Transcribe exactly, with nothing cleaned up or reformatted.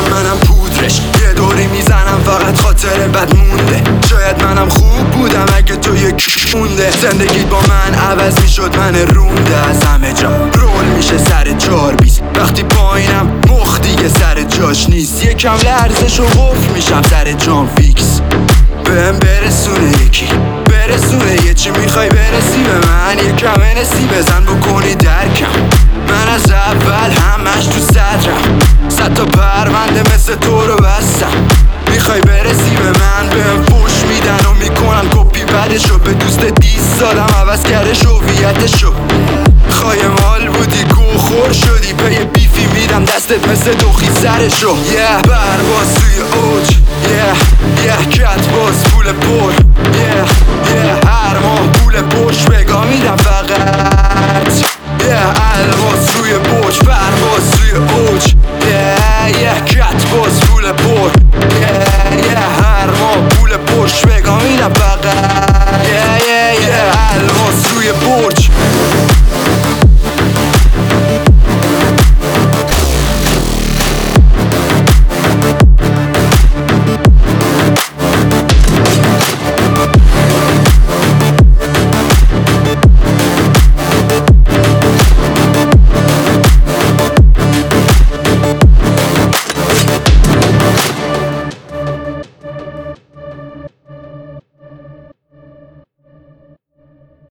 میگم منم پودرش، یه دوری میزنم فقط خاطر بد مونده. شاید منم خوب بودم اگه تو یک مونده. زندگیت با من عوض میشد، من رونده از همه جا. رول میشه سر چار بیست وقتی پایینم، مخ دیگه سر جاش نیست. یکم لرزش و قفل میشم سر جام فیکس. بهم برسونه یکی، برسونه یه چی میخوای برسی به من. یکم انسی بزن بکنی درکم. من از اول همش تو صدرم، صد تا پرونده مثل تو رو بستم. میخوای برسی به من، بهم فوش میدن و میکنن کپی بدشو. به دوست دیست سالم عوض کرده شویتشو. خایمال بودی گو خور شدی، پی بیفی میدم دستت مثل دوخی سرشو. یه yeah. برواز توی اوج، یه یه کت باز پول پر، یه یه هر ماه پول پشت بگاه میدم فقط. یه الواز روی برج